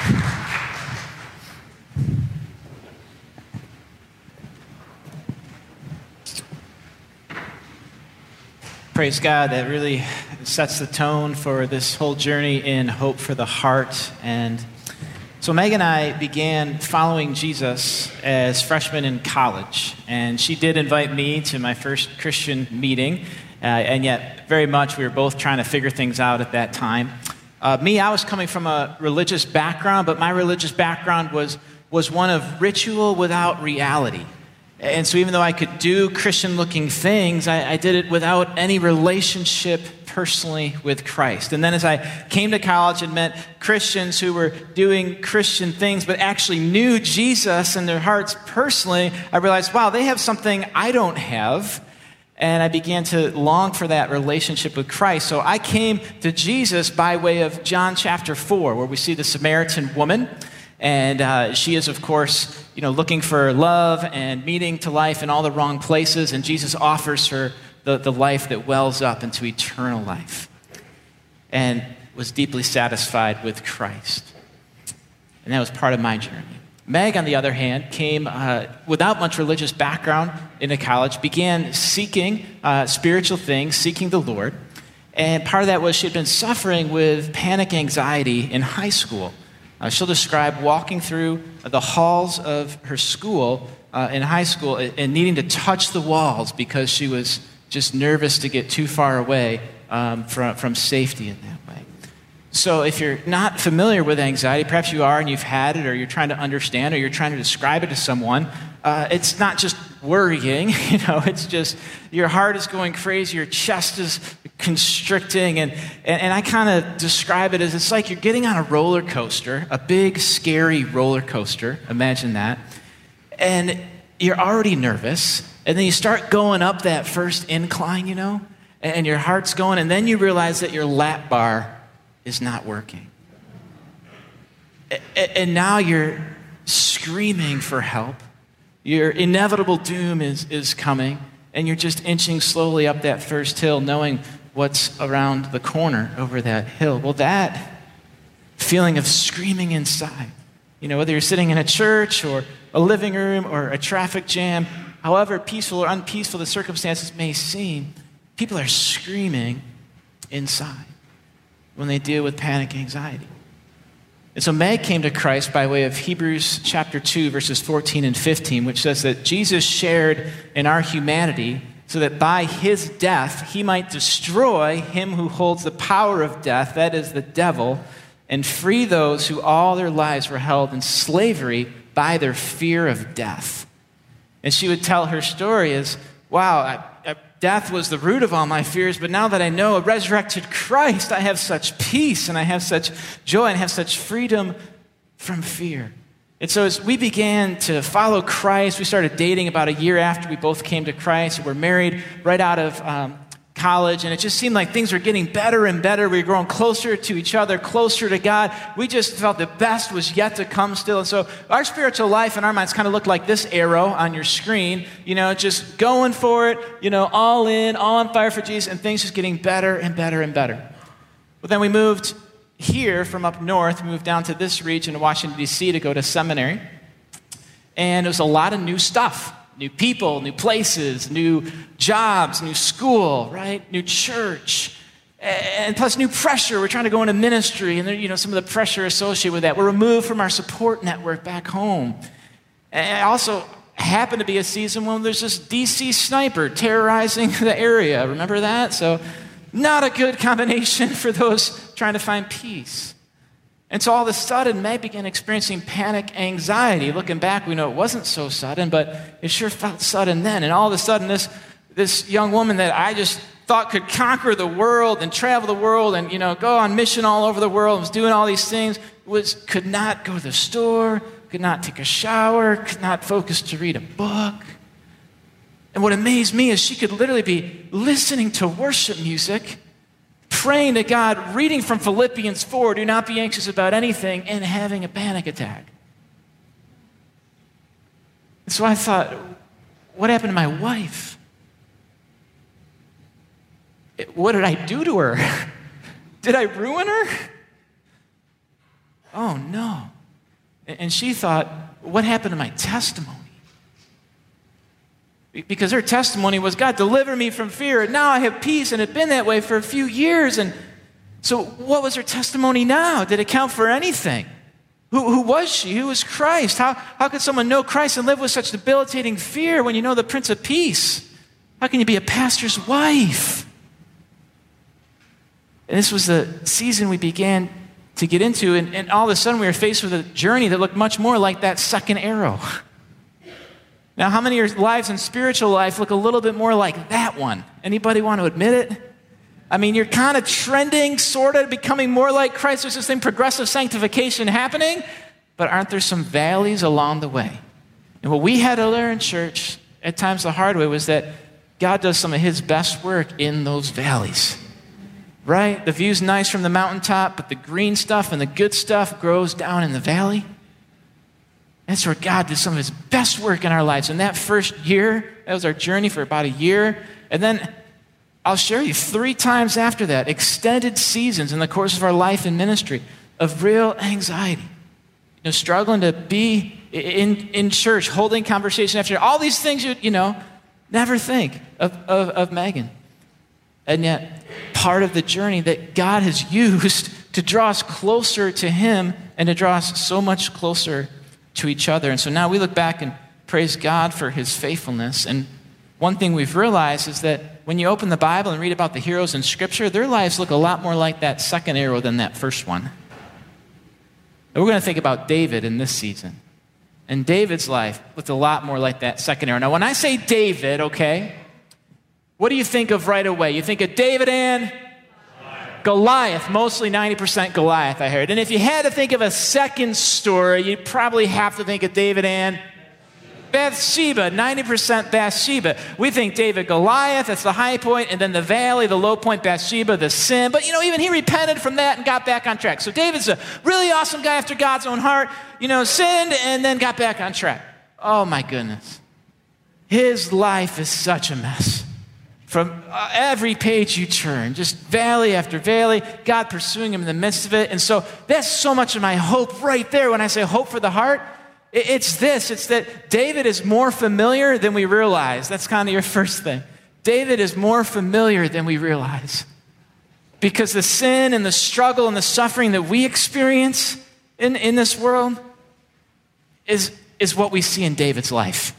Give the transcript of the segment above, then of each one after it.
Praise God, that really sets the tone for this whole journey in Hope for the Heart. And so Meg and I began following Jesus as freshmen in college. And she did invite me to my first Christian meeting. And yet, very much, we were both trying to figure things out at that time. I was coming from a religious background, but my religious background was one of ritual without reality. And so even though I could do Christian-looking things, I did it without any relationship personally with Christ. And then as I came to college and met Christians who were doing Christian things but actually knew Jesus in their hearts personally, I realized, wow, they have something I don't have. And I began to long for that relationship with Christ. So I came to Jesus by way of John chapter 4, where we see the Samaritan woman. And she is, of course, looking for love and meaning to life in all the wrong places. And Jesus offers her the life that wells up into eternal life. And was deeply satisfied with Christ. And that was part of my journey. Meg, on the other hand, came without much religious background into college, began seeking spiritual things, seeking the Lord. And part of that was she had been suffering with panic anxiety in high school. She'll describe walking through the halls of her school in high school and needing to touch the walls because she was just nervous to get too far away from safety in that way. So if you're not familiar with anxiety, perhaps you are and you've had it, or you're trying to understand, or you're trying to describe it to someone, it's not just worrying, it's just your heart is going crazy, your chest is constricting, and I kind of describe it as it's like you're getting on a roller coaster, a big, scary roller coaster, imagine that, and you're already nervous, and then you start going up that first incline, and your heart's going, and then you realize that your lap bar is not working. And now you're screaming for help. Your inevitable doom is coming, and you're just inching slowly up that first hill, knowing what's around the corner over that hill. Well, that feeling of screaming inside, whether you're sitting in a church or a living room or a traffic jam, however peaceful or unpeaceful the circumstances may seem, people are screaming inside when they deal with panic anxiety. And so Meg came to Christ by way of Hebrews chapter 2, verses 14 and 15, which says that Jesus shared in our humanity so that by his death he might destroy him who holds the power of death, that is the devil, and free those who all their lives were held in slavery by their fear of death. And she would tell her story as, wow, death was the root of all my fears, but now that I know a resurrected Christ, I have such peace and I have such joy and I have such freedom from fear. And so as we began to follow Christ, we started dating about a year after we both came to Christ. We're married right out of college, and it just seemed like things were getting better and better. We were growing closer to each other, closer to God. We just felt the best was yet to come still. And so our spiritual life in our minds kind of looked like this arrow on your screen, just going for it, all in, all on fire for Jesus, and things just getting better and better and better. But then we moved here from up north, moved down to this region of Washington, D.C. to go to seminary. And it was a lot of new stuff. New people, new places, new jobs, new school, right? New church. And plus new pressure. We're trying to go into ministry, and there, some of the pressure associated with that. We're removed from our support network back home. And it also happened to be a season when there's this DC sniper terrorizing the area. Remember that? So not a good combination for those trying to find peace. And so all of a sudden, Meg began experiencing panic anxiety. Looking back, we know it wasn't so sudden, but it sure felt sudden then. And all of a sudden, this young woman that I just thought could conquer the world and travel the world and go on mission all over the world, was doing all these things, could not go to the store, could not take a shower, could not focus to read a book. And what amazed me is she could literally be listening to worship music, praying to God, reading from Philippians 4, do not be anxious about anything, and having a panic attack. And so I thought, what happened to my wife? What did I do to her? Did I ruin her? Oh, no. And she thought, what happened to my testimony? Because her testimony was, God, deliver me from fear. And now I have peace, and it had been that way for a few years. And so what was her testimony now? Did it count for anything? Who was she? Who was Christ? How could someone know Christ and live with such debilitating fear when you know the Prince of Peace? How can you be a pastor's wife? And this was the season we began to get into, and all of a sudden we were faced with a journey that looked much more like that second arrow. Now, how many of your lives in spiritual life look a little bit more like that one? Anybody want to admit it? I mean, you're kind of trending, sort of becoming more like Christ. There's this thing, progressive sanctification happening, but aren't there some valleys along the way? And what we had to learn, church, at times the hard way, was that God does some of his best work in those valleys. Right? The view's nice from the mountaintop, but the green stuff and the good stuff grows down in the valley. That's where God did some of his best work in our lives. And that first year, that was our journey for about a year. And then I'll share you 3 times after that, extended seasons in the course of our life and ministry of real anxiety. Struggling to be in church, holding conversation after all these things you never think of Megan. And yet, part of the journey that God has used to draw us closer to him and to draw us so much closer to each other. And so now we look back and praise God for his faithfulness. And one thing we've realized is that when you open the Bible and read about the heroes in Scripture, their lives look a lot more like that second arrow than that first one. And we're going to think about David in this season. And David's life looked a lot more like that second arrow. Now, when I say David, okay, what do you think of right away? You think of David and Goliath, mostly 90% Goliath, I heard. And if you had to think of a second story, you'd probably have to think of David and Bathsheba, 90% Bathsheba. We think David, Goliath, that's the high point, and then the valley, the low point, Bathsheba, the sin. But, even he repented from that and got back on track. So David's a really awesome guy after God's own heart, sinned and then got back on track. Oh, my goodness. His life is such a mess. From every page you turn, just valley after valley, God pursuing him in the midst of it. And so that's so much of my hope right there. When I say hope for the heart, it's this. It's that David is more familiar than we realize. That's kind of your first thing. David is more familiar than we realize. Because the sin and the struggle and the suffering that we experience in this world is what we see in David's life.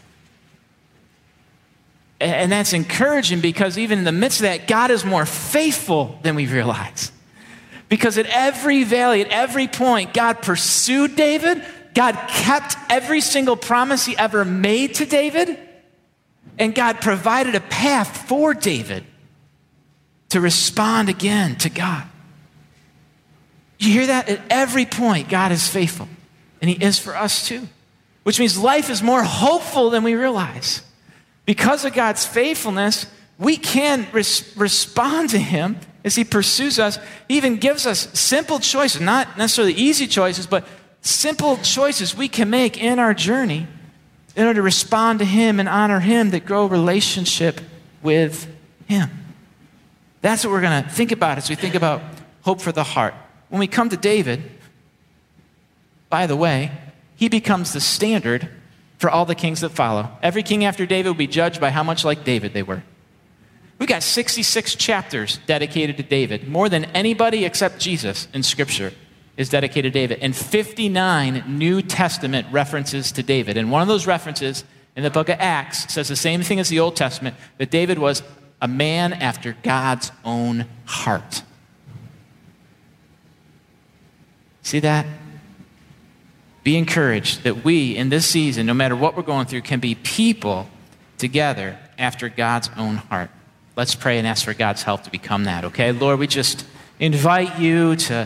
And that's encouraging because even in the midst of that, God is more faithful than we realize. Because at every valley, at every point, God pursued David. God kept every single promise he ever made to David. And God provided a path for David to respond again to God. You hear that? At every point, God is faithful. And he is for us too. Which means life is more hopeful than we realize. Because of God's faithfulness, we can respond to him as he pursues us. He even gives us simple choices, not necessarily easy choices, but simple choices we can make in our journey in order to respond to him and honor him that grow relationship with him. That's what we're going to think about as we think about hope for the heart. When we come to David, by the way, he becomes the standard for all the kings that follow. Every king after David will be judged by how much like David they were. We got 66 chapters dedicated to David. More than anybody except Jesus in Scripture is dedicated to David. And 59 New Testament references to David. And one of those references in the book of Acts says the same thing as the Old Testament, that David was a man after God's own heart. See that? Be encouraged that we, in this season, no matter what we're going through, can be people together after God's own heart. Let's pray and ask for God's help to become that, okay? Lord, we just invite you to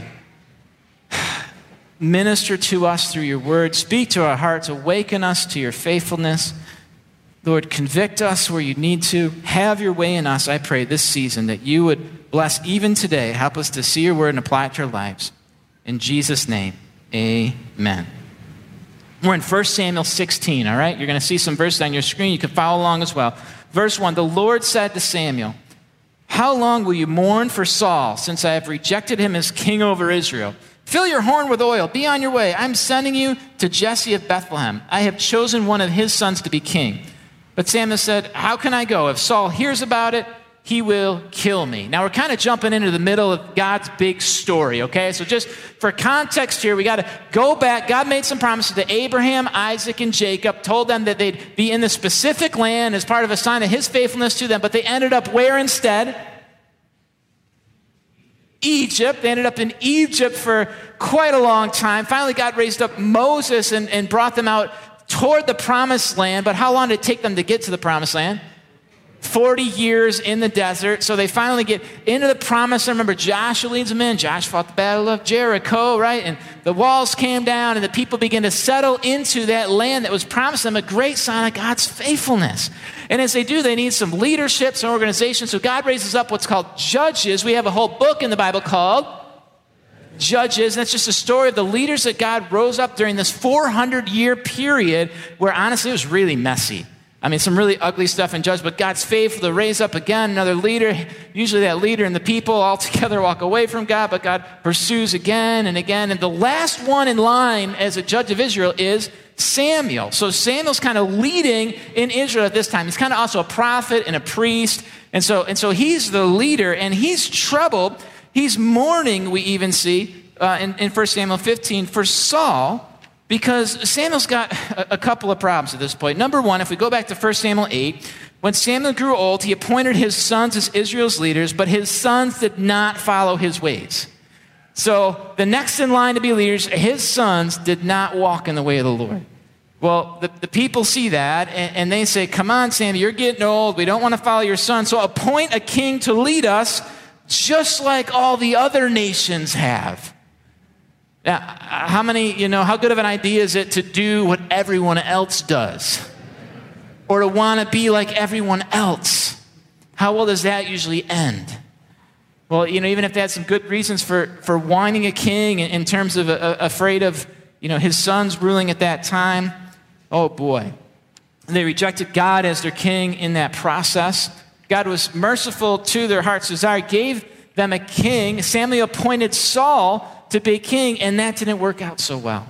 minister to us through your word. Speak to our hearts. Awaken us to your faithfulness. Lord, convict us where you need to. Have your way in us, I pray, this season, that you would bless even today. Help us to see your word and apply it to our lives. In Jesus' name, amen. We're in 1 Samuel 16, all right? You're going to see some verses on your screen. You can follow along as well. Verse 1, the Lord said to Samuel, how long will you mourn for Saul, since I have rejected him as king over Israel? Fill your horn with oil. Be on your way. I'm sending you to Jesse of Bethlehem. I have chosen one of his sons to be king. But Samuel said, how can I go? If Saul hears about it, he will kill me. Now we're kind of jumping into the middle of God's big story, okay? So just for context here, we got to go back. God made some promises to Abraham, Isaac, and Jacob, told them that they'd be in the specific land as part of a sign of his faithfulness to them, but they ended up where instead? Egypt. They ended up in Egypt for quite a long time. Finally, God raised up Moses and brought them out toward the promised land. But how long did it take them to get to the promised land? 40 years in the desert. So they finally get into the promised land. Remember, Joshua leads them in. Joshua fought the battle of Jericho, right? And the walls came down and the people began to settle into that land that was promised them, a great sign of God's faithfulness. And as they do, they need some leadership, some organization. So God raises up what's called judges. We have a whole book in the Bible called Judges. And that's just a story of the leaders that God rose up during this 400-year period where honestly it was really messy. I mean, some really ugly stuff in Judges, but God's faithful to raise up again another leader. Usually that leader and the people all together walk away from God, but God pursues again and again. And the last one in line as a judge of Israel is Samuel. So Samuel's kind of leading in Israel at this time. He's kind of also a prophet and a priest. And so he's the leader, and he's troubled. He's mourning, we even see in 1 Samuel 15, for Saul, because Samuel's got a couple of problems at this point. Number one, if we go back to 1 Samuel 8, when Samuel grew old, he appointed his sons as Israel's leaders, but his sons did not follow his ways. So the next in line to be leaders, his sons did not walk in the way of the Lord. Well, the people see that, and they say, come on, Samuel, you're getting old. We don't want to follow your son. So appoint a king to lead us, just like all the other nations have. Now, how good of an idea is it to do what everyone else does? Or to want to be like everyone else? How well does that usually end? Well, even if they had some good reasons for wanting a king in terms of afraid of, his sons ruling at that time, oh boy. They rejected God as their king in that process. God was merciful to their heart's desire, gave them a king. Samuel appointed Saul to be king, and that didn't work out so well.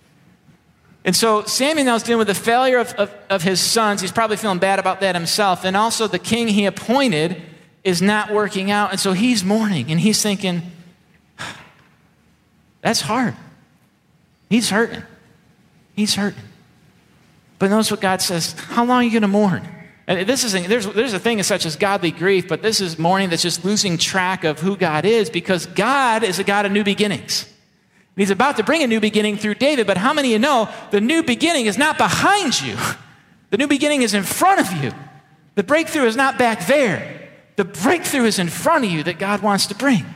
And so Samuel now is dealing with the failure of his sons. He's probably feeling bad about that himself. And also the king he appointed is not working out. And so he's mourning, and he's thinking, that's hard. He's hurting. He's hurting. But notice what God says, how long are you going to mourn? And there's a thing such as godly grief, but this is mourning that's just losing track of who God is, because God is a God of new beginnings. He's about to bring a new beginning through David, but how many of you know the new beginning is not behind you? The new beginning is in front of you. The breakthrough is not back there. The breakthrough is in front of you that God wants to bring.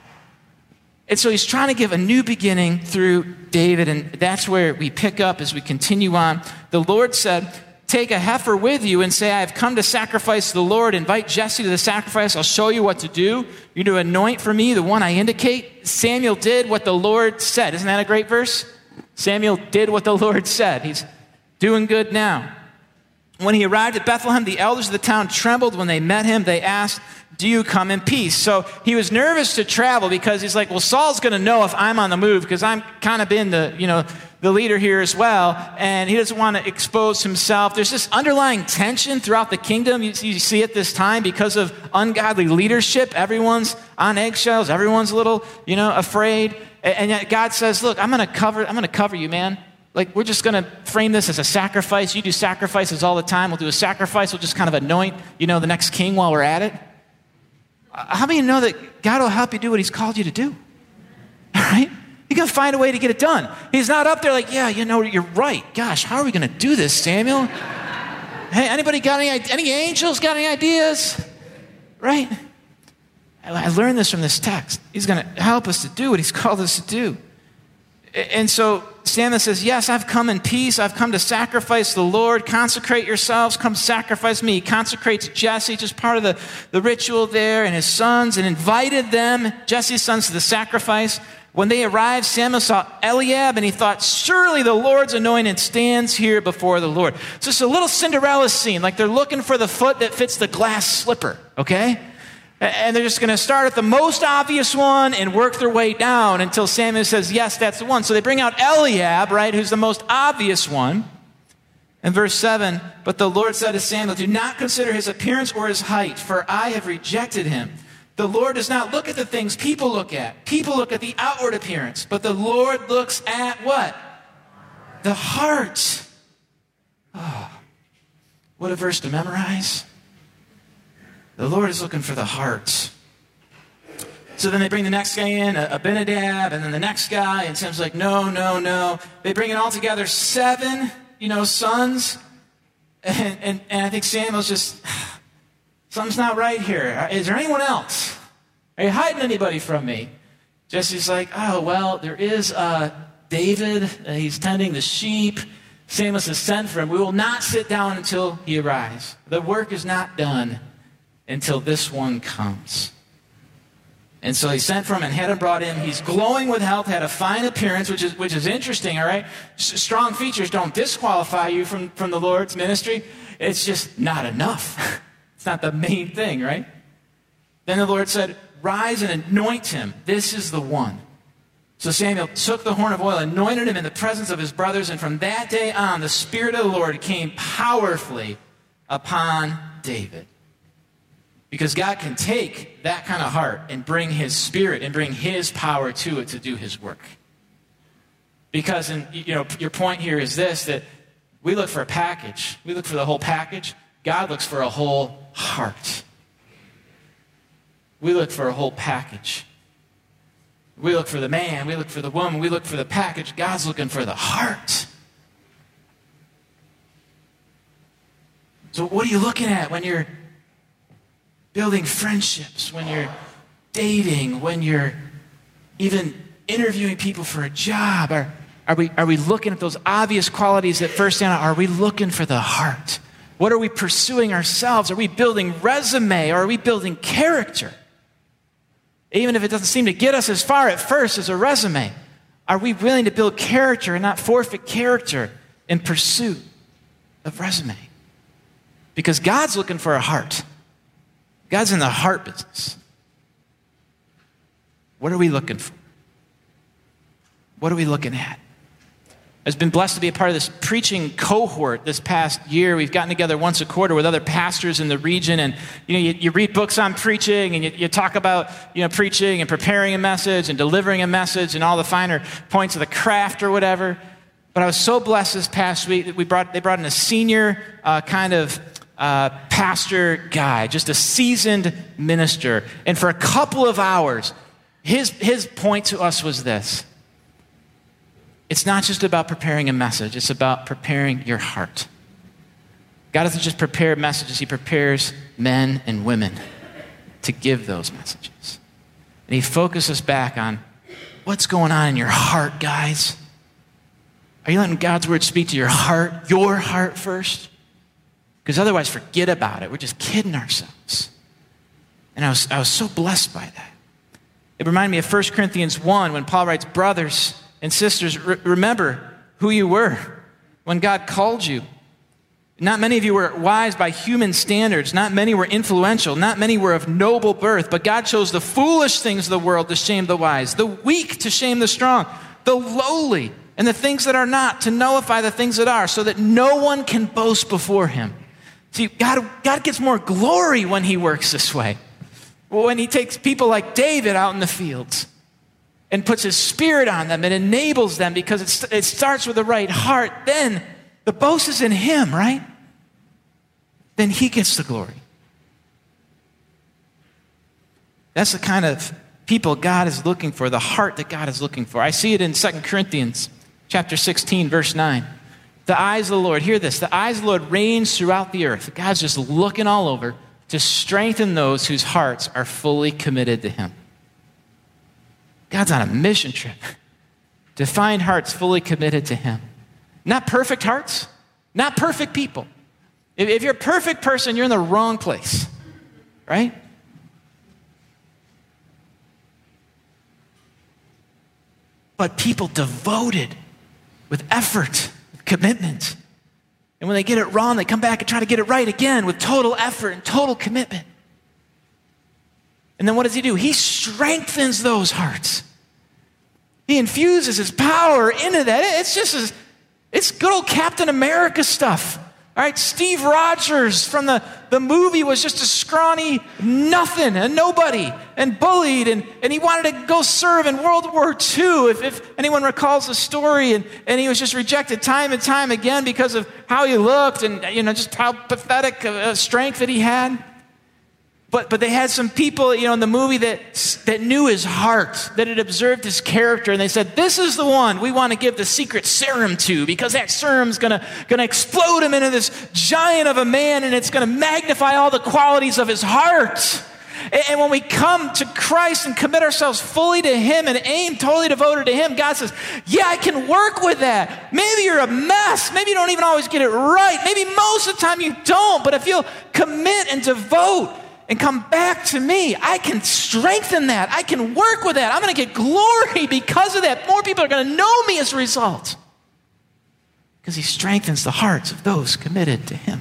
And so he's trying to give a new beginning through David, and that's where we pick up as we continue on. The Lord said, take a heifer with you and say, I have come to sacrifice to the Lord. Invite Jesse to the sacrifice. I'll show you what to do. You're to anoint for me the one I indicate. Samuel did what the Lord said. Isn't that a great verse? Samuel did what the Lord said. He's doing good now. When he arrived at Bethlehem, the elders of the town trembled when they met him. They asked, do you come in peace? So he was nervous to travel because he's like, well, Saul's going to know if I'm on the move because I'm kind of been the leader here as well. And he doesn't want to expose himself. There's this underlying tension throughout the kingdom. You see it this time because of ungodly leadership. Everyone's on eggshells. Everyone's a little, afraid. And yet God says, look, I'm going to cover you, man. Like, we're just going to frame this as a sacrifice. You do sacrifices all the time. We'll do a sacrifice. We'll just kind of anoint, the next king while we're at it. How many know that God will help you do what he's called you to do? All right? You're going to find a way to get it done. He's not up there like, yeah, you're right. Gosh, how are we going to do this, Samuel? Hey, anybody got any angels got any ideas? Right? I learned this from this text. He's going to help us to do what he's called us to do. And so Samuel says, yes, I've come in peace. I've come to sacrifice the Lord. Consecrate yourselves. Come sacrifice me. He consecrates Jesse, just part of the ritual there, and his sons, and invited them, Jesse's sons, to the sacrifice. When they arrived, Samuel saw Eliab, and he thought, surely the Lord's anointed stands here before the Lord. So it's a little Cinderella scene, like they're looking for the foot that fits the glass slipper, okay? And they're just going to start at the most obvious one and work their way down until Samuel says, yes, that's the one. So they bring out Eliab, right, who's the most obvious one. In verse 7, but the Lord said to Samuel, do not consider his appearance or his height, for I have rejected him. The Lord does not look at the things people look at. People look at the outward appearance, but the Lord looks at what? The heart. Oh, what a verse to memorize. The Lord is looking for the heart. So then they bring the next guy in, Abinadab, and then the next guy, and Sam's like, no. They bring it all together, 7, sons. And I think Samuel's just, something's not right here. Is there anyone else? Are you hiding anybody from me? Jesse's like, oh, well, there is David. He's tending the sheep. Samuel says, send for him. We will not sit down until he arrives. The work is not done until this one comes. And so he sent for him and had him brought in. He's glowing with health, had a fine appearance, which is interesting, all right? Strong features don't disqualify you from the Lord's ministry. It's just not enough. It's not the main thing, right? Then the Lord said, rise and anoint him. This is the one. So Samuel took the horn of oil, anointed him in the presence of his brothers, and from that day on, the Spirit of the Lord came powerfully upon David. Because God can take that kind of heart and bring his Spirit and bring his power to it to do his work. Because, your point here is this, that we look for a package. We look for the whole package. God looks for a whole heart. We look for a whole package. We look for the man. We look for the woman. We look for the package. God's looking for the heart. So what are you looking at when you're building friendships, when you're dating, when you're even interviewing people for a job? Are we looking at those obvious qualities that first stand out? Are we looking for the heart? What are we pursuing ourselves? Are we building resume, or are we building character? Even if it doesn't seem to get us as far at first as a resume, are we willing to build character and not forfeit character in pursuit of resume? Because God's looking for a heart. God's in the heart business. What are we looking for? What are we looking at? I've been blessed to be a part of this preaching cohort this past year. We've gotten together once a quarter with other pastors in the region, and you read books on preaching, and you talk about preaching and preparing a message and delivering a message and all the finer points of the craft or whatever. But I was so blessed this past week that they brought in a senior pastor guy, just a seasoned minister, and for a couple of hours, his point to us was this. It's not just about preparing a message. It's about preparing your heart. God doesn't just prepare messages. He prepares men and women to give those messages. And he focuses back on what's going on in your heart, guys. Are you letting God's word speak to your heart first? Because otherwise, forget about it. We're just kidding ourselves. And I was so blessed by that. It reminded me of 1 Corinthians 1 when Paul writes, brothers and sisters, remember who you were when God called you. Not many of you were wise by human standards. Not many were influential. Not many were of noble birth. But God chose the foolish things of the world to shame the wise, the weak to shame the strong, the lowly and the things that are not to nullify the things that are, so that no one can boast before him. See, God gets more glory when he works this way. When he takes people like David out in the fields and puts his Spirit on them and enables them, because it starts with the right heart. Then the boast is in him, right? Then he gets the glory. That's the kind of people God is looking for, the heart that God is looking for. I see it in 2 Corinthians chapter 16, verse 9. The eyes of the Lord, hear this, the eyes of the Lord range throughout the earth. God's just looking all over to strengthen those whose hearts are fully committed to him. God's on a mission trip to find hearts fully committed to him. Not perfect hearts, not perfect people. If you're a perfect person, you're in the wrong place, right? But people devoted with effort, with commitment. And when they get it wrong, they come back and try to get it right again with total effort and total commitment. And then what does he do? He strengthens those hearts. He infuses his power into that. It's good old Captain America stuff. All right, Steve Rogers from the movie was just a scrawny nothing, a nobody, and bullied, and he wanted to go serve in World War II, if anyone recalls the story, and he was just rejected time and time again because of how he looked and just how pathetic a strength that he had. But they had some people, in the movie that knew his heart, that had observed his character, and they said, this is the one we want to give the secret serum to, because that serum's gonna explode him into this giant of a man, and it's gonna magnify all the qualities of his heart. And when we come to Christ and commit ourselves fully to him and aim totally devoted to him, God says, yeah, I can work with that. Maybe you're a mess. Maybe you don't even always get it right. Maybe most of the time you don't. But if you'll commit and devote and come back to me, I can strengthen that. I can work with that. I'm going to get glory because of that. More people are going to know me as a result, because he strengthens the hearts of those committed to him.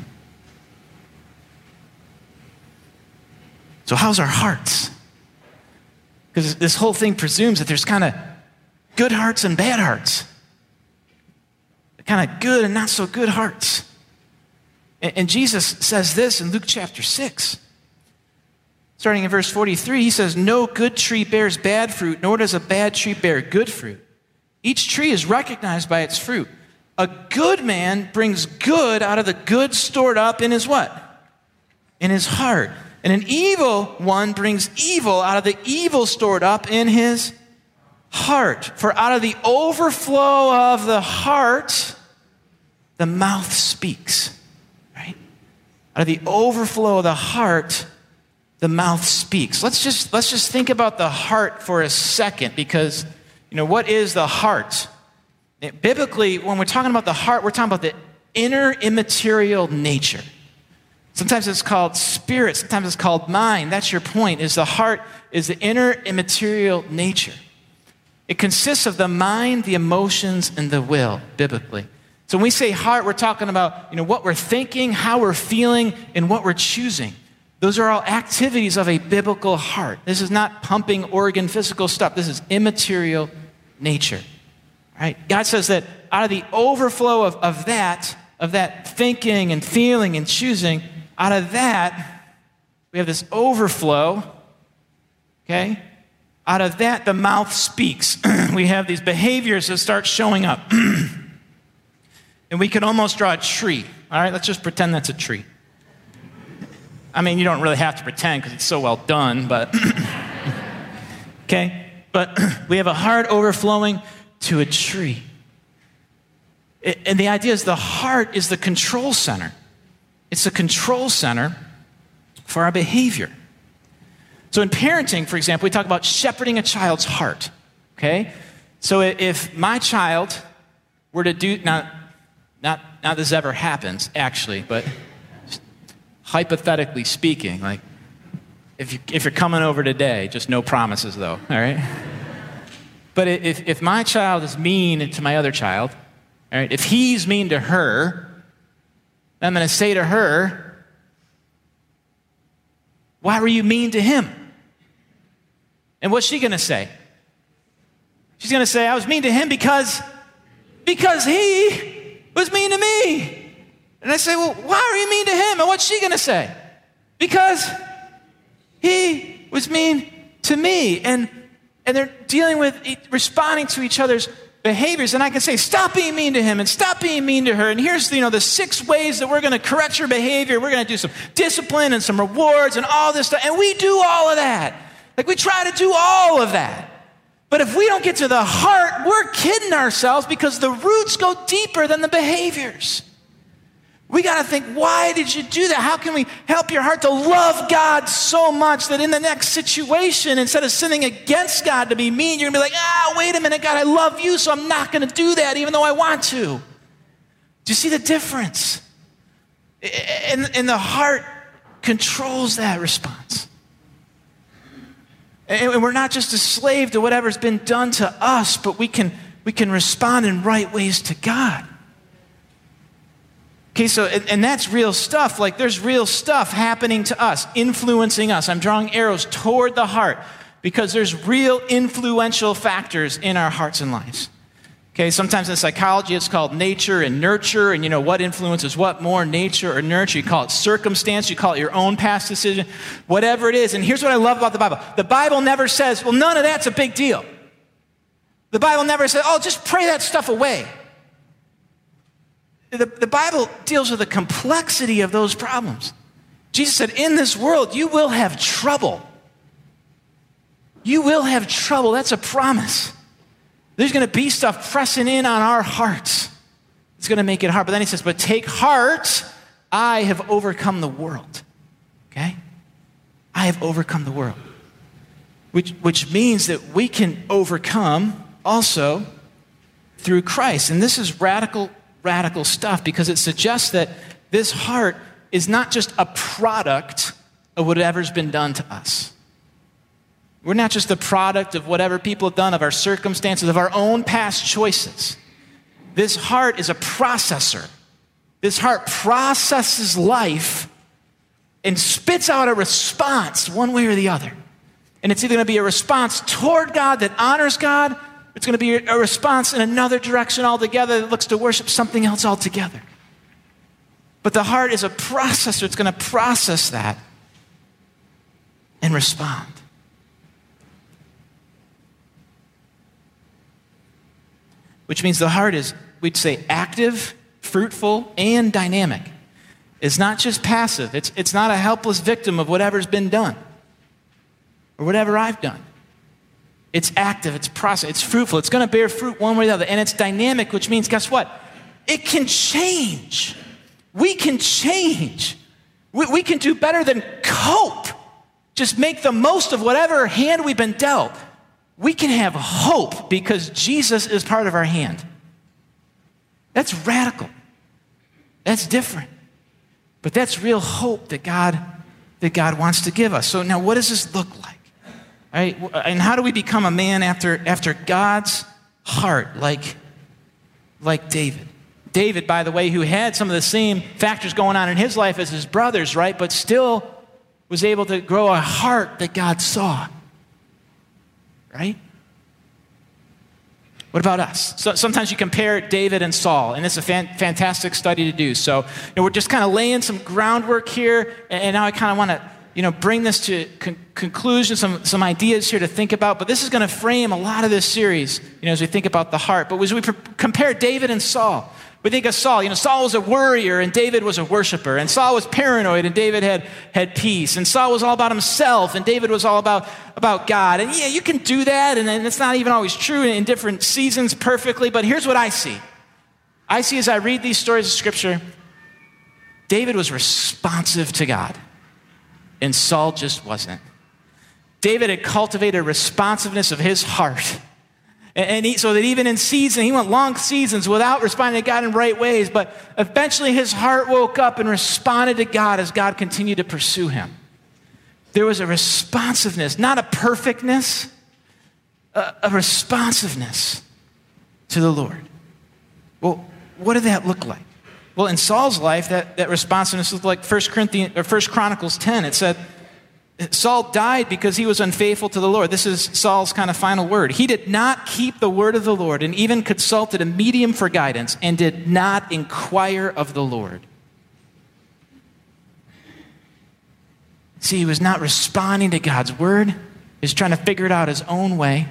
So how's our hearts? Because this whole thing presumes that there's kind of good hearts and bad hearts. Kind of good and not so good hearts. And Jesus says this in Luke chapter 6. Starting in verse 43, he says, no good tree bears bad fruit, nor does a bad tree bear good fruit. Each tree is recognized by its fruit. A good man brings good out of the good stored up in his what? In his heart. And an evil one brings evil out of the evil stored up in his heart. For out of the overflow of the heart, the mouth speaks. Right? Out of the overflow of the heart, the mouth speaks. Let's just think about the heart for a second, because what is the heart? Biblically, when we're talking about the heart, we're talking about the inner immaterial nature. Sometimes it's called spirit, sometimes it's called mind. That's your point, is the heart is the inner immaterial nature. It consists of the mind, the emotions, and the will, biblically. So when we say heart, we're talking about what we're thinking, how we're feeling, and what we're choosing. Those are all activities of a biblical heart. This is not pumping organ physical stuff. This is immaterial nature. Right? God says that out of the overflow of that thinking and feeling and choosing, out of that, we have this overflow, okay? Out of that, the mouth speaks. We have these behaviors that start showing up. And we can almost draw a tree. All right, let's just pretend that's a tree. I mean, you don't really have to pretend because it's so well done, but okay? But we have a heart overflowing to a tree. And the idea is the heart is the control center. It's the control center for our behavior. So in parenting, for example, we talk about shepherding a child's heart, okay? So if my child were to do, not this ever happens, actually, but hypothetically speaking, like if you're coming over today, just no promises though, all right? But if my child is mean to my other child, all right, if he's mean to her, I'm going to say to her, why were you mean to him? And what's she going to say? She's going to say, I was mean to him because he was mean to me. And I say, well, why are you mean to him? And what's she going to say? Because he was mean to me. And they're dealing with responding to each other's behaviors. And I can say, stop being mean to him and stop being mean to her. And here's the 6 ways that we're going to correct your behavior. We're going to do some discipline and some rewards and all this stuff. And we do all of that. Like we try to do all of that. But if we don't get to the heart, we're kidding ourselves, because the roots go deeper than the behaviors. We got to think, why did you do that? How can we help your heart to love God so much that in the next situation, instead of sinning against God to be mean, you're going to be like, wait a minute, God, I love you, so I'm not going to do that even though I want to. Do you see the difference? And the heart controls that response. And we're not just a slave to whatever's been done to us, but we can respond in right ways to God. Okay, so, and that's real stuff. Like there's real stuff happening to us, influencing us. I'm drawing arrows toward the heart because there's real influential factors in our hearts and lives. Okay, sometimes in psychology it's called nature and nurture, and what influences what more, nature or nurture. You call it circumstance, you call it your own past decision, whatever it is. And here's what I love about the Bible. The Bible never says, well, none of that's a big deal. The Bible never says, oh, just pray that stuff away. The Bible deals with the complexity of those problems. Jesus said, in this world, you will have trouble. You will have trouble. That's a promise. There's going to be stuff pressing in on our hearts. It's going to make it hard. But then he says, but take heart, I have overcome the world. Okay? I have overcome the world. Which means that we can overcome also through Christ. And this is radical stuff because it suggests that this heart is not just a product of whatever's been done to us. We're not just the product of whatever people have done, of our circumstances, of our own past choices. This heart is a processor. This heart processes life and spits out a response one way or the other. And it's either going to be a response toward God that honors God, it's going to be a response in another direction altogether that looks to worship something else altogether. But the heart is a processor. It's going to process that and respond. Which means the heart is, we'd say, active, fruitful, and dynamic. It's not just passive. It's not a helpless victim of whatever's been done or whatever I've done. It's active, it's process, it's fruitful. It's going to bear fruit one way or the other. And it's dynamic, which means, guess what? It can change. We can change. We can do better than cope. Just make the most of whatever hand we've been dealt. We can have hope because Jesus is part of our hand. That's radical. That's different. But that's real hope that God wants to give us. So now what does this look like? All right? And how do we become a man after God's heart like David? David, by the way, who had some of the same factors going on in his life as his brothers, right? But still was able to grow a heart that God saw. Right? What about us? So sometimes you compare David and Saul, and it's a fantastic study to do. So we're just kind of laying some groundwork here, and now I kind of want to bring this to conclusion, some ideas here to think about. But this is going to frame a lot of this series, as we think about the heart. But as we compare David and Saul, we think of Saul. Saul was a worrier and David was a worshiper. And Saul was paranoid and David had peace. And Saul was all about himself and David was all about God. And yeah, you can do that, and it's not even always true in different seasons perfectly. But here's what I see. I see as I read these stories of Scripture, David was responsive to God, and Saul just wasn't. David had cultivated a responsiveness of his heart. So that even in season, he went long seasons without responding to God in right ways, but eventually his heart woke up and responded to God as God continued to pursue him. There was a responsiveness, not a perfectness, a responsiveness to the Lord. Well, what did that look like? Well, in Saul's life, that responsiveness looked like 1 Chronicles 10. It said, Saul died because he was unfaithful to the Lord. This is Saul's kind of final word. He did not keep the word of the Lord and even consulted a medium for guidance and did not inquire of the Lord. See, he was not responding to God's word. He was trying to figure it out his own way.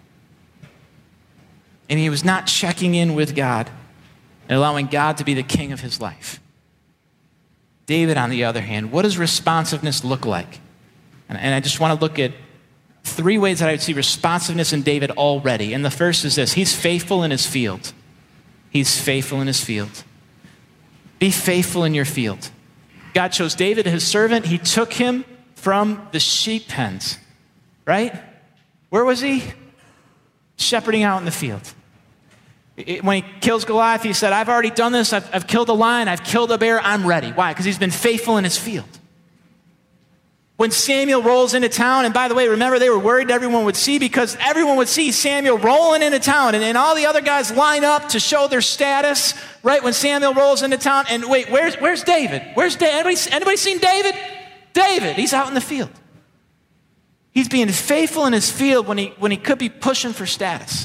And he was not checking in with God and allowing God to be the king of his life. David, on the other hand, what does responsiveness look like? And I just want to look at 3 ways that I would see responsiveness in David already. And the first is this: he's faithful in his field. He's faithful in his field. Be faithful in your field. God chose David, his servant. He took him from the sheep pens, right? Where was he? Shepherding out in the field. When he kills Goliath, he said, I've already done this. I've killed a lion. I've killed a bear. I'm ready. Why? Because he's been faithful in his field. When Samuel rolls into town, and by the way, remember they were worried everyone would see because everyone would see Samuel rolling into town, and all the other guys line up to show their status, right? When Samuel rolls into town, and wait, where's David? Where's David? Anybody seen David? David, he's out in the field. He's being faithful in his field when he could be pushing for status.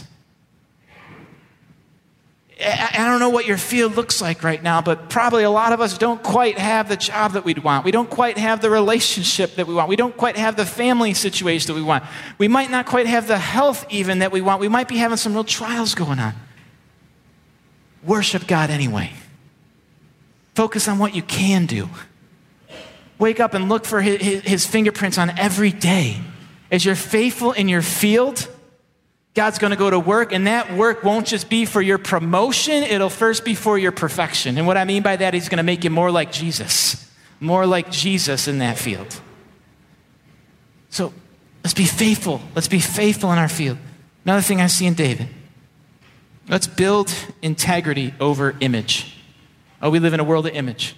I don't know what your field looks like right now, but probably a lot of us don't quite have the job that we'd want. We don't quite have the relationship that we want. We don't quite have the family situation that we want. We might not quite have the health even that we want. We might be having some real trials going on. Worship God anyway. Focus on what you can do. Wake up and look for his fingerprints on every day. As you're faithful in your field, God's going to go to work, and that work won't just be for your promotion. It'll first be for your perfection. And what I mean by that, he's going to make you more like Jesus in that field. So let's be faithful. Let's be faithful in our field. Another thing I see in David, let's build integrity over image. Oh, we live in a world of image.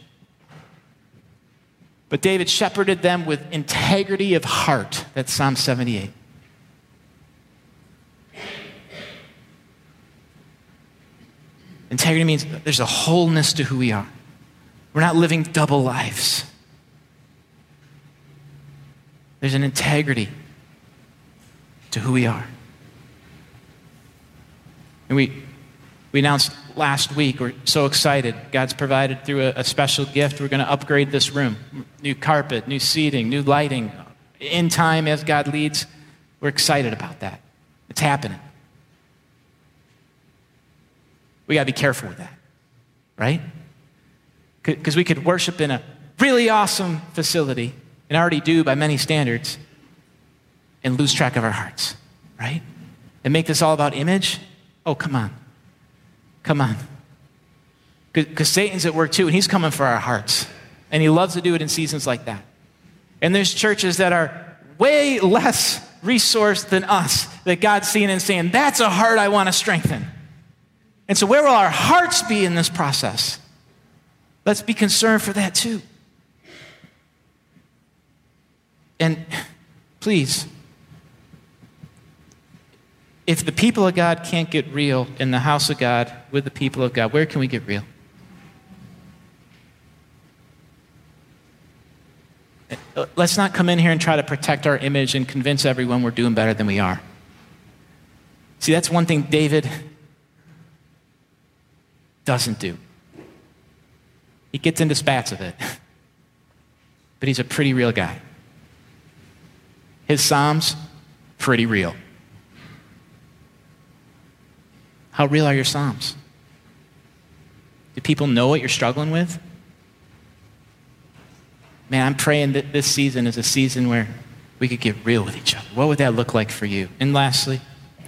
But David shepherded them with integrity of heart. That's Psalm 78. Integrity means there's a wholeness to who we are. We're not living double lives. There's an integrity to who we are. And we announced last week, we're so excited. God's provided through a special gift. We're going to upgrade this room. New carpet, new seating, new lighting. In time, as God leads, we're excited about that. It's happening. We got to be careful with that, right? Because we could worship in a really awesome facility, and already do by many standards, and lose track of our hearts, right? And make this all about image? Oh, come on. Come on. Because Satan's at work too, and he's coming for our hearts. And he loves to do it in seasons like that. And there's churches that are way less resourced than us that God's seeing and saying, that's a heart I want to strengthen. And so where will our hearts be in this process? Let's be concerned for that too. And please, if the people of God can't get real in the house of God with the people of God, where can we get real? Let's not come in here and try to protect our image and convince everyone we're doing better than we are. See, that's one thing David doesn't do. He gets into spats of it. But he's a pretty real guy. His Psalms, pretty real. How real are your Psalms? Do people know what you're struggling with? Man, I'm praying that this season is a season where we could get real with each other. What would that look like for you? And lastly,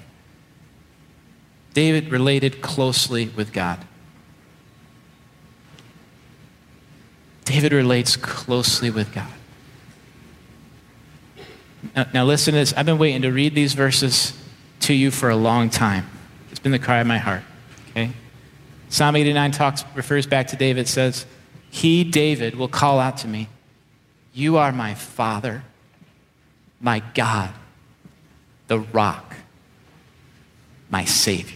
David related closely with God. David relates closely with God. Now listen to this. I've been waiting to read these verses to you for a long time. It's been the cry of my heart. Okay? Psalm 89 refers back to David. It says, he, David, will call out to me, you are my Father, my God, the rock, my Savior.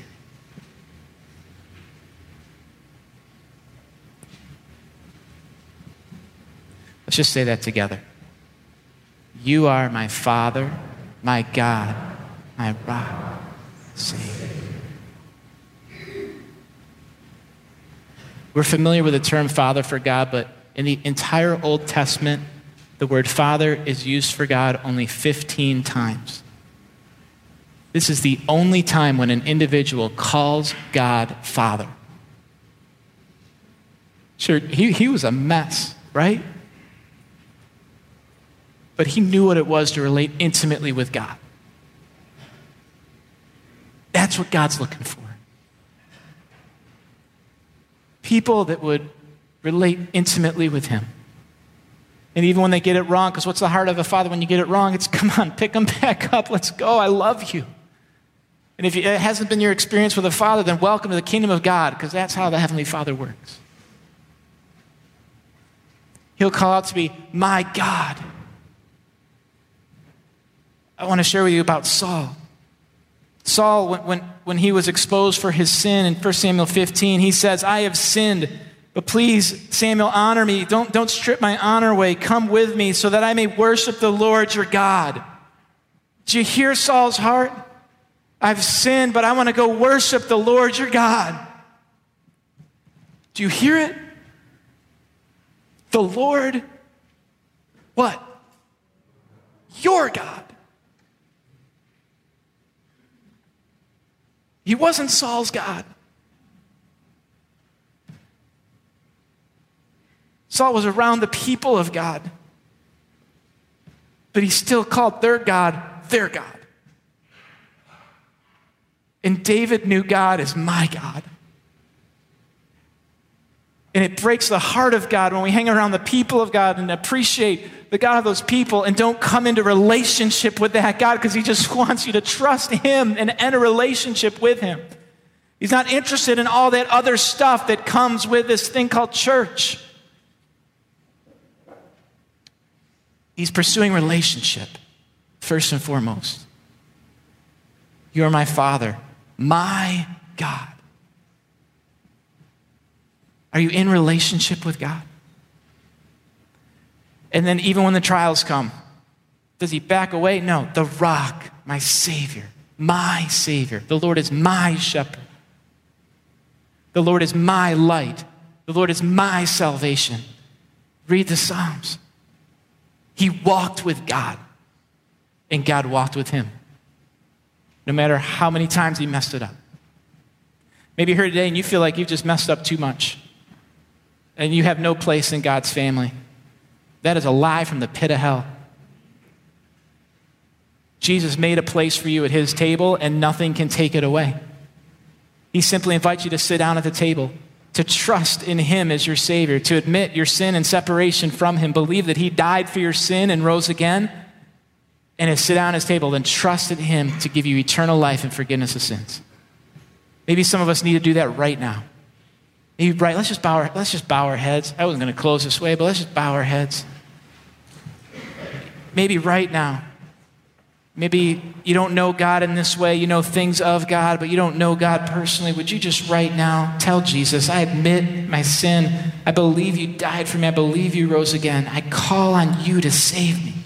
Let's just say that together. You are my Father, my God, my rock, Savior. We're familiar with the term Father for God, but in the entire Old Testament, the word Father is used for God only 15 times. This is the only time when an individual calls God Father. Sure, he was a mess, right? But he knew what it was to relate intimately with God. That's what God's looking for. People that would relate intimately with him. And even when they get it wrong, because what's the heart of a father when you get it wrong? It's, come on, pick them back up. Let's go. I love you. And if it hasn't been your experience with a father, then welcome to the kingdom of God, because that's how the Heavenly Father works. He'll call out to be, my God. I want to share with you about Saul. Saul, when he was exposed for his sin in 1 Samuel 15, he says, I have sinned, but please, Samuel, honor me. Don't strip my honor away. Come with me so that I may worship the Lord your God. Do you hear Saul's heart? I've sinned, but I want to go worship the Lord your God. Do you hear it? The Lord, what? Your God. He wasn't Saul's God. Saul was around the people of God, but he still called their God their God. And David knew God as my God. And it breaks the heart of God when we hang around the people of God and appreciate the God of those people and don't come into relationship with that God because he just wants you to trust him and enter a relationship with him. He's not interested in all that other stuff that comes with this thing called church. He's pursuing relationship, first and foremost. You are my Father, my God. Are you in relationship with God? And then even when the trials come, does he back away? No, the rock, my Savior, my Savior. The Lord is my shepherd. The Lord is my light. The Lord is my salvation. Read the Psalms. He walked with God, and God walked with him, no matter how many times he messed it up. Maybe you're here today and you feel like you've just messed up too much, and you have no place in God's family. That is a lie from the pit of hell. Jesus made a place for you at his table, and nothing can take it away. He simply invites you to sit down at the table, to trust in him as your Savior, to admit your sin and separation from him, believe that he died for your sin and rose again, and to sit down at his table, then trust in him to give you eternal life and forgiveness of sins. Maybe some of us need to do that right now. Maybe right, let's just bow our heads. I wasn't going to close this way, but let's just bow our heads. Maybe right now. Maybe you don't know God in this way. You know things of God, but you don't know God personally. Would you just right now tell Jesus, I admit my sin. I believe you died for me. I believe you rose again. I call on you to save me.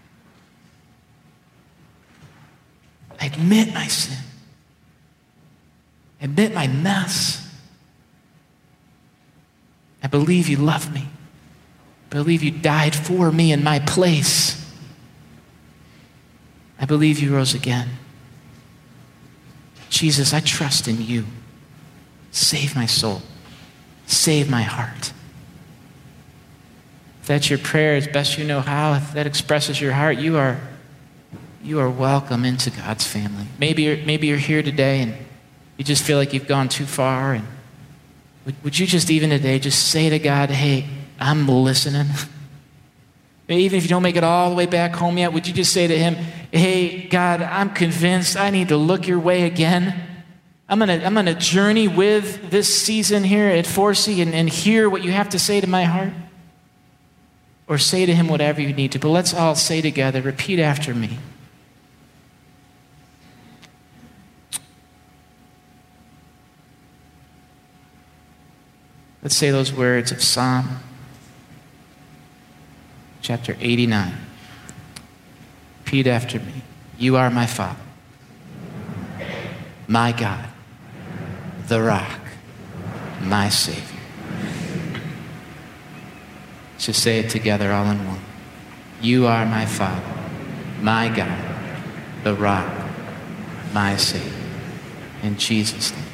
I admit my sin. I admit my mess. I believe you love me. I believe you died for me in my place. I believe you rose again. Jesus, I trust in you. Save my soul. Save my heart. If that's your prayer as best you know how, if that expresses your heart, you are welcome into God's family. Maybe you're here today and you just feel like you've gone too far. And would you just even today just say to God, hey, I'm listening. Even if you don't make it all the way back home yet, would you just say to him, hey, God, I'm convinced I need to look your way again. I'm gonna journey with this season here at Forsey and hear what you have to say to my heart. Or say to him whatever you need to. But let's all say together, repeat after me. Let's say those words of Psalm chapter 89. Repeat after me. You are my Father, my God, the rock, my Savior. Let's just say it together all in one. You are my Father, my God, the rock, my Savior. In Jesus' name.